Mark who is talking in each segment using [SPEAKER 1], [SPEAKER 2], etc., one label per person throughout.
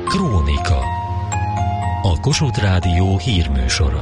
[SPEAKER 1] Krónika. A Kossuth Rádió hírműsora.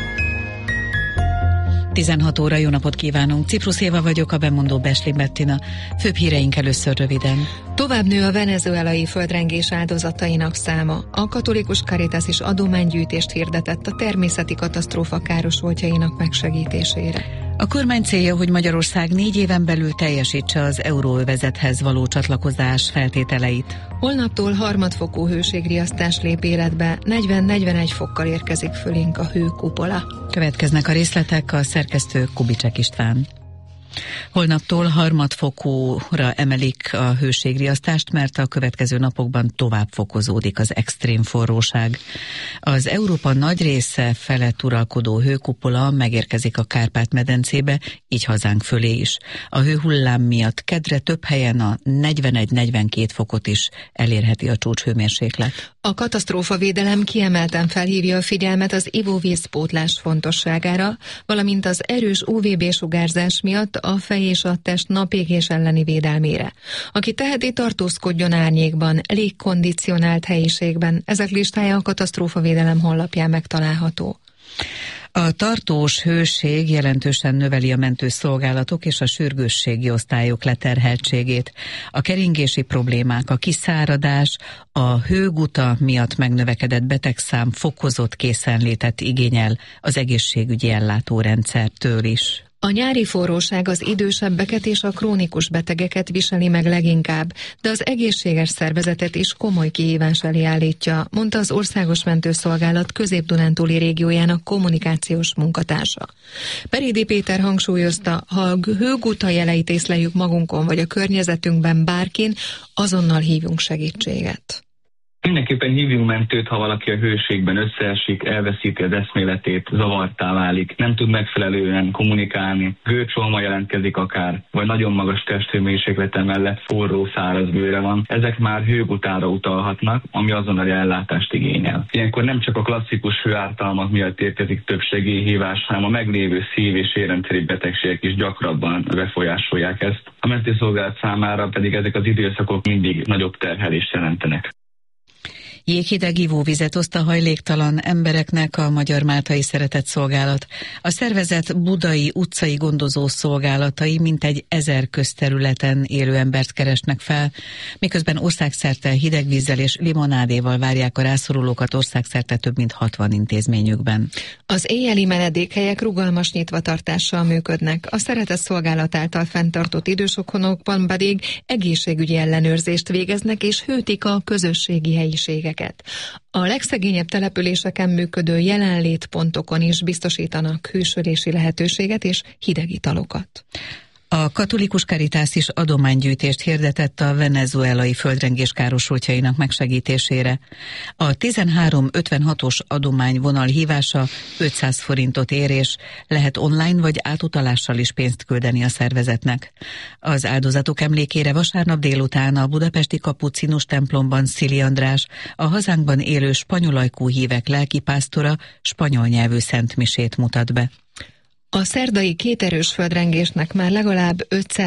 [SPEAKER 2] 16 óra, jó napot kívánunk! Ciprus Éva vagyok, a bemondó Besling Bettina. Főbb híreink először röviden.
[SPEAKER 3] Tovább nő a venezuelai földrengés áldozatainak száma. A katolikus Caritas is adománygyűjtést hirdetett a természeti katasztrófa károsultjainak megsegítésére.
[SPEAKER 2] A kormány célja, hogy Magyarország 4 éven belül teljesítse az euróövezethez való csatlakozás feltételeit.
[SPEAKER 3] Holnaptól harmadfokú hőségriasztás lép életbe, 40-41 fokkal érkezik fölénk a hőkupola.
[SPEAKER 2] Következnek a részletek, a szerkesztő Kubicsek István. Holnaptól harmadfokúra emelik a hőségriasztást, mert a következő napokban tovább fokozódik az extrém forróság. Az Európa nagy része felett uralkodó hőkupola megérkezik a Kárpát-medencébe, így hazánk fölé is. A hőhullám miatt kedre több helyen a 41-42 fokot is elérheti a csúcshőmérséklet.
[SPEAKER 3] A katasztrófavédelem kiemelten felhívja a figyelmet az ivóvízpótlás fontosságára, valamint az erős UVB-sugárzás miatt a fej és a test napégés elleni védelmére. Aki teheti, tartózkodjon árnyékban, légkondicionált helyiségben. Ezek listája a katasztrófavédelem honlapján megtalálható.
[SPEAKER 2] A tartós hőség jelentősen növeli a mentőszolgálatok és a sürgősségi osztályok leterheltségét. A keringési problémák, a kiszáradás, a hőguta miatt megnövekedett betegszám fokozott készenlétet igényel az egészségügyi ellátórendszertől is.
[SPEAKER 3] A nyári forróság az idősebbeket és a krónikus betegeket viseli meg leginkább, de az egészséges szervezetet is komoly kihívás elé állítja, mondta az Országos Mentőszolgálat Közép-Dunántúli régiójának kommunikációs munkatársa. Perédi Péter hangsúlyozta, ha a hőguta jeleit észleljük magunkon vagy a környezetünkben bárkin, azonnal hívjunk segítséget.
[SPEAKER 4] Mindenképpen hívjunk mentőt, ha valaki a hőségben összeesik, elveszíti az eszméletét, zavartá válik, nem tud megfelelően kommunikálni, gőcsolma jelentkezik akár, vagy nagyon magas testhőmérséklete mellett forró, száraz bőre van. Ezek már hőgutára utalhatnak, ami azonnali ellátást igényel. Ilyenkor nem csak a klasszikus hőártalmak miatt érkezik több segélyhívás, hanem a meglévő szív- és érrendszeri betegségek is gyakrabban befolyásolják ezt. A mentőszolgálat számára pedig ezek az időszakok mindig nagyobb terhelést jelentenek.
[SPEAKER 2] Jéghideg ivóvizet oszt a hajléktalan embereknek a Magyar Máltai Szeretetszolgálat. A szervezet budai utcai gondozó szolgálatai mintegy 1000 közterületen élő embert keresnek fel, miközben országszerte hidegvízzel és limonádéval várják a rászorulókat országszerte több mint 60 intézményükben.
[SPEAKER 3] Az éjjeli menedékhelyek rugalmas nyitvatartással működnek, a Szeretetszolgálat által fenntartott idős otthonokban pedig egészségügyi ellenőrzést végeznek és hűtik a közösségi helyiségeket. A legszegényebb településeken működő jelenlétpontokon is biztosítanak hűsölési lehetőséget és hideg italokat.
[SPEAKER 2] A katolikus Caritas is adománygyűjtést hirdetett a venezuelai földrengés károsultjainak megsegítésére. A 1356-os adományvonal hívása 500 forintot ér, és lehet online vagy átutalással is pénzt küldeni a szervezetnek. Az áldozatok emlékére vasárnap délután a budapesti kapucinus templomban Szili András, a hazánkban élő spanyolajkú hívek lelkipásztora, spanyol nyelvű szentmisét mutat be.
[SPEAKER 3] A szerdai 2 erős földrengésnek már legalább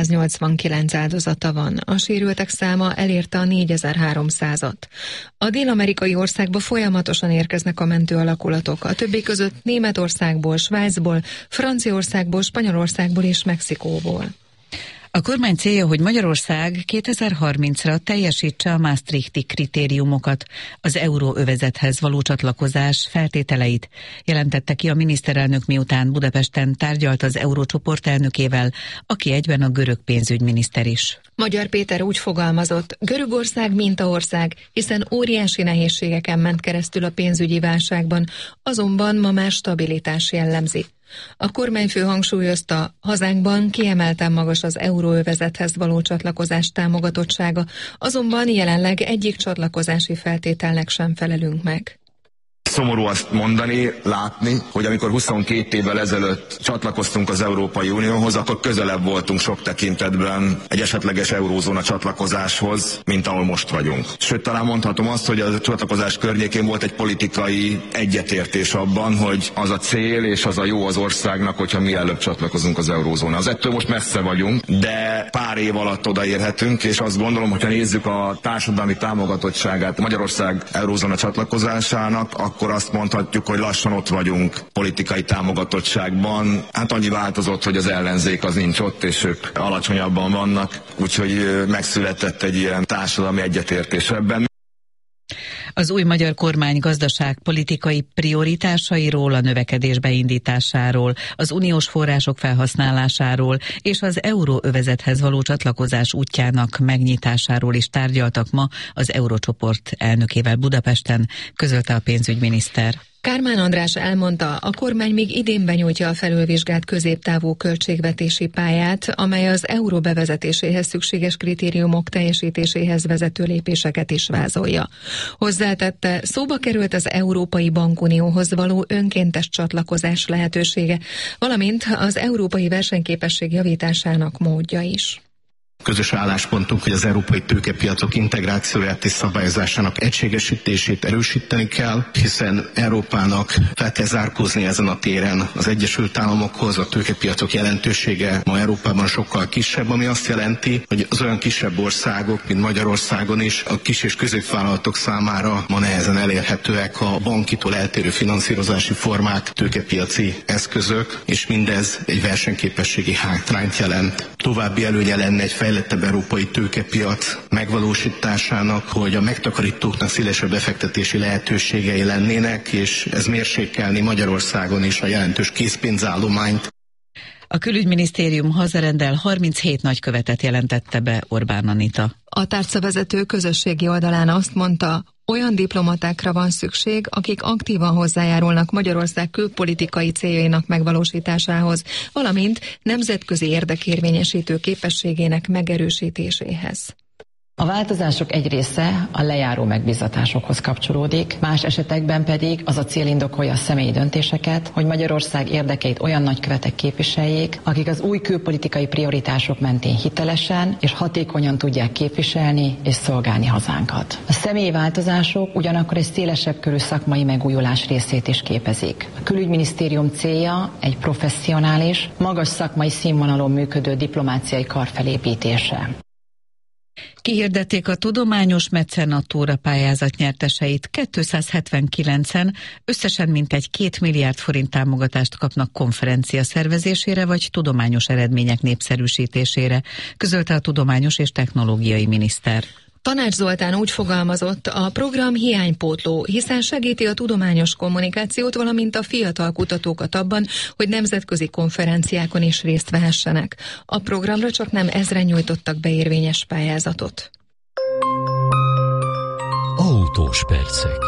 [SPEAKER 3] 589 áldozata van, a sérültek száma elérte a 4300-at. A dél-amerikai országba folyamatosan érkeznek a mentő alakulatok, a többi között Németországból, Svájcból, Franciaországból, Spanyolországból és Mexikóból.
[SPEAKER 2] A kormány célja, hogy Magyarország 2030-ra teljesítse a maastrichti kritériumokat, az euróövezethez való csatlakozás feltételeit, jelentette ki a miniszterelnök, miután Budapesten tárgyalt az eurócsoport elnökével, aki egyben a görög pénzügyminiszter is.
[SPEAKER 3] Magyar Péter úgy fogalmazott, Görögország mintaország, hiszen óriási nehézségeken ment keresztül a pénzügyi válságban, azonban ma már stabilitás jellemzi. A kormányfő hangsúlyozta, hazánkban kiemelten magas az euróövezethez való csatlakozás támogatottsága, azonban jelenleg egyik csatlakozási feltételnek sem felelünk meg.
[SPEAKER 5] szomorú azt mondani, látni, hogy amikor 22 évvel ezelőtt csatlakoztunk az Európai Unióhoz, akkor közelebb voltunk sok tekintetben egy esetleges eurózóna csatlakozáshoz, mint ahol most vagyunk. Sőt, talán mondhatom azt, hogy a csatlakozás környékén volt egy politikai egyetértés abban, hogy az a cél és az a jó az országnak, hogyha mielőbb csatlakozunk az eurózónához. Ettől most messze vagyunk, de pár év alatt odaérhetünk, és azt gondolom, hogyha nézzük a társadalmi támogatottságát Magyarország eurózóna csatlakozásának, akkor azt mondhatjuk, hogy lassan ott vagyunk politikai támogatottságban. Hát annyi változott, hogy az ellenzék az nincs ott, és ők alacsonyabban vannak, úgyhogy megszületett egy ilyen társadalmi egyetértés ebben.
[SPEAKER 2] Az új magyar kormány gazdaságpolitikai prioritásairól, a növekedés beindításáról, az uniós források felhasználásáról és az euróövezethez való csatlakozás útjának megnyitásáról is tárgyaltak ma az Eurócsoport elnökével Budapesten, közölte a pénzügyminiszter.
[SPEAKER 3] Kármán András elmondta, a kormány még idén benyújtja a felülvizsgált középtávú költségvetési pályát, amely az euró bevezetéséhez szükséges kritériumok teljesítéséhez vezető lépéseket is vázolja. Hozzátette, szóba került az Európai Bankunióhoz való önkéntes csatlakozás lehetősége, valamint az európai versenyképesség javításának módja is.
[SPEAKER 6] Közös álláspontunk, hogy az európai tőkepiacok integrációját és szabályozásának egységesítését erősíteni kell, hiszen Európának fel kell zárkózni ezen a téren az Egyesült Államokhoz. A tőkepiacok jelentősége ma Európában sokkal kisebb, ami azt jelenti, hogy az olyan kisebb országok, mint Magyarországon is, a kis és középvállalatok számára ma nehezen elérhetőek a bankitól eltérő finanszírozási formák, tőkepiaci eszközök, és mindez egy versenyképességi hátrányt jelent. További előnye lenne egy fejlettebb európai tőkepiac megvalósításának, hogy a megtakarítóknak szélesebb befektetési lehetőségei lennének, és ez mérsékelni Magyarországon is a jelentős készpénzállományt.
[SPEAKER 2] A külügyminisztérium hazarendel 37 nagykövetet jelentette be Orbán Anita.
[SPEAKER 3] A tárcavezető közösségi oldalán azt mondta, olyan diplomatákra van szükség, akik aktívan hozzájárulnak Magyarország külpolitikai céljainak megvalósításához, valamint nemzetközi érdekérvényesítő képességének megerősítéséhez.
[SPEAKER 7] A változások egy része a lejáró megbízatásokhoz kapcsolódik, más esetekben pedig az a cél indokolja a személyi döntéseket, hogy Magyarország érdekeit olyan nagykövetek képviseljék, akik az új külpolitikai prioritások mentén hitelesen és hatékonyan tudják képviselni és szolgálni hazánkat. A személyi változások ugyanakkor egy szélesebb körű szakmai megújulás részét is képezik. A külügyminisztérium célja egy professzionális, magas szakmai színvonalon működő diplomáciai kar felépítése.
[SPEAKER 2] Kihirdették a tudományos mecenatúra pályázat nyerteseit. 279-en összesen mintegy 2 milliárd forint támogatást kapnak konferencia szervezésére vagy tudományos eredmények népszerűsítésére, közölte a tudományos és technológiai miniszter.
[SPEAKER 3] Tanács Zoltán úgy fogalmazott, a program hiánypótló, hiszen segíti a tudományos kommunikációt, valamint a fiatal kutatókat abban, hogy nemzetközi konferenciákon is részt vehessenek. A programra csak nem 1000-en nyújtottak be érvényes pályázatot.
[SPEAKER 1] Autós percek.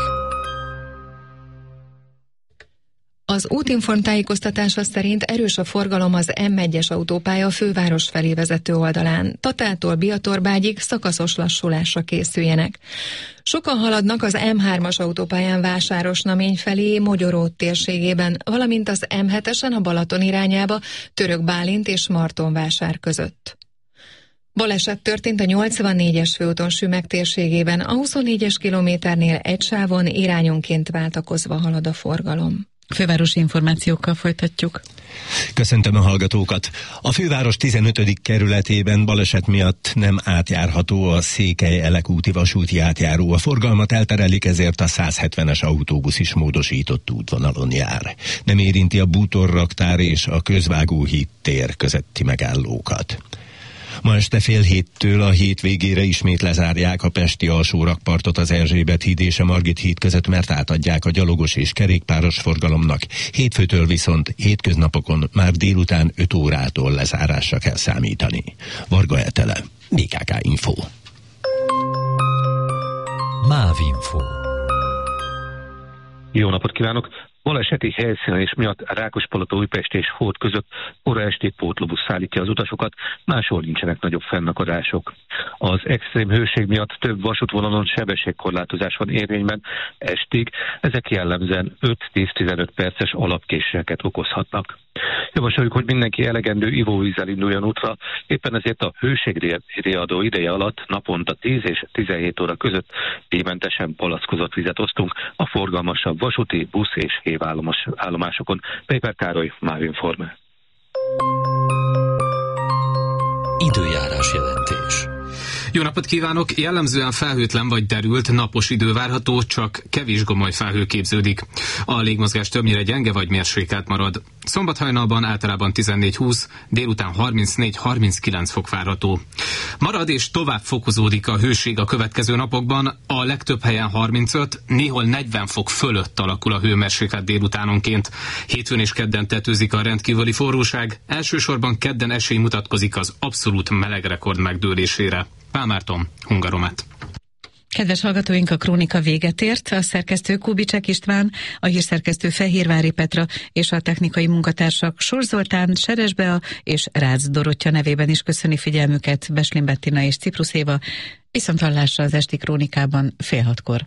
[SPEAKER 3] Az Útinform tájékoztatása szerint erős a forgalom az M1-es autópálya a főváros felé vezető oldalán. Tatától Biatorbágyig szakaszos lassulásra készüljenek. Sokan haladnak az M3-as autópályán Vásárosnamény felé, Mogyoród térségében, valamint az M7-esen a Balaton irányába, Török Bálint és Martonvásár között. Baleset történt a 84-es főúton Sümeg térségében, a 24-es kilométernél egy sávon irányonként váltakozva halad a forgalom.
[SPEAKER 2] Fővárosi információkkal folytatjuk.
[SPEAKER 8] Köszöntöm a hallgatókat! A főváros 15. kerületében baleset miatt nem átjárható a Székely-Elek úti vasúti átjáró. A forgalmat elterelik, ezért a 170-es autóbusz is módosított útvonalon jár. Nem érinti a bútorraktár és a Közvágóhíd tér közötti megállókat. Ma este 6:30 a hét végére ismét lezárják a pesti alsó rakpartot az Erzsébet híd és a Margit híd között, mert átadják a gyalogos és kerékpáros forgalomnak. Hétfőtől viszont hétköznapokon már délután 5 órától lezárásra kell számítani. Varga Etele, BKK Info.
[SPEAKER 1] MÁV Info.
[SPEAKER 9] Jó napot kívánok! Baleseti helyszínelés miatt Rákospalota-Újpest és Hód között kora esti pótlóbusz szállítja az utasokat, máshol nincsenek nagyobb fennakadások. Az extrém hőség miatt több vasútvonalon sebességkorlátozás van érvényben estig, ezek jellemzően 5-10-15 perces alapkéséseket okozhatnak. Javasoljuk, hogy mindenki elegendő ivóvízzel induljon útra, éppen ezért a hőségriadó ideje alatt naponta 10 és 17 óra között díjmentesen palackozott vizet osztunk a forgalmasabb vasúti, busz és hévállomásokon. Péper Károly, Mávinform.
[SPEAKER 1] Időjárás jelentés.
[SPEAKER 10] Jó napot kívánok! Jellemzően felhőtlen vagy derült, napos idő várható, csak kevés gomoly felhő képződik. A légmozgás többnyire gyenge vagy mérsékelt marad. Szombathajnalban általában 14-20, délután 34-39 fok várható. Marad és tovább fokozódik a hőség a következő napokban, a legtöbb helyen 35, néhol 40 fok fölött alakul a hőmérséklet délutánonként. Hétfőn és kedden tetőzik a rendkívüli forróság, elsősorban kedden esély mutatkozik az abszolút melegrekord megdőlésére. Pál Márton, Hungaromet.
[SPEAKER 2] Kedves hallgatóink, a krónika véget ért, a szerkesztő Kubicsek István, a hírszerkesztő Fehérvári Petra és a technikai munkatársak Sor Zoltán, Seres Bea és Rácz Dorottya nevében is köszöni figyelmüket Beslin Bettina és Ciprus Éva. Viszonthallásra az esti krónikában 5:30.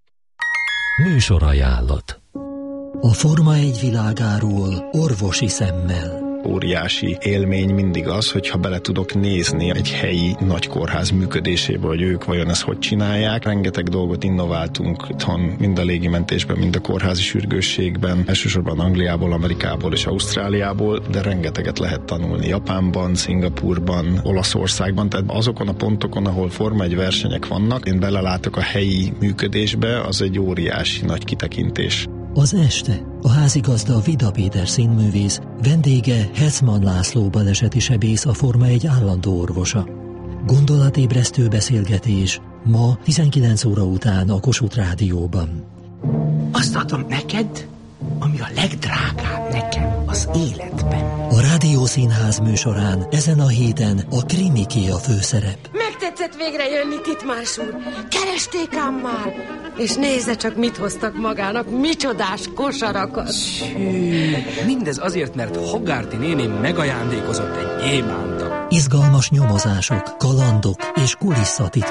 [SPEAKER 1] Műsorajánlat.
[SPEAKER 11] A Forma 1 világáról orvosi szemmel.
[SPEAKER 12] Óriási élmény mindig az, hogyha bele tudok nézni egy helyi nagy kórház működésébe, hogy ők vajon ezt hogy csinálják. Rengeteg dolgot innováltunk itthon, mind a légimentésben, mind a kórházi sürgősségben, elsősorban Angliából, Amerikából és Ausztráliából, de rengeteget lehet tanulni Japánban, Szingapurban, Olaszországban, tehát azokon a pontokon, ahol Forma 1 versenyek vannak, én belelátok a helyi működésbe, az egy óriási nagy kitekintés.
[SPEAKER 11] Az este a házigazda Vida Péter színművész, vendége Hetman László baleseti sebész, a Forma 1 állandó orvosa. Gondolatébresztő beszélgetés ma 19 óra után a Kossuth Rádióban.
[SPEAKER 13] Azt adom neked, ami a legdrágább nekem az életben.
[SPEAKER 11] A Rádiószínház műsorán ezen a héten a krimiké a főszerep.
[SPEAKER 14] Megtetszett végre jönni, Titmás úr. Keresték ám már. És nézze csak, mit hoztak magának, micsodás kosarakat.
[SPEAKER 13] Mindez azért, mert Hogarty néném megajándékozott egy gyémántot.
[SPEAKER 11] Izgalmas nyomozások, kalandok és kulisszatitkok